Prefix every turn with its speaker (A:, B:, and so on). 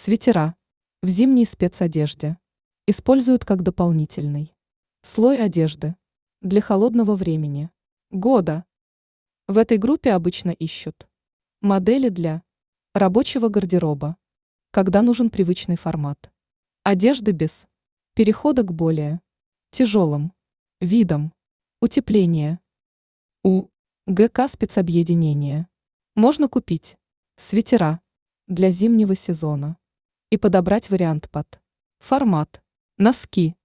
A: Свитера в зимней спецодежде используют как дополнительный слой одежды для холодного времени года. В этой группе обычно ищут модели для рабочего гардероба, когда нужен привычный формат одежды без перехода к более тяжелым видам утепления. У ГК спецобъединения можно купить свитера для зимнего сезона и подобрать вариант под формат, носки,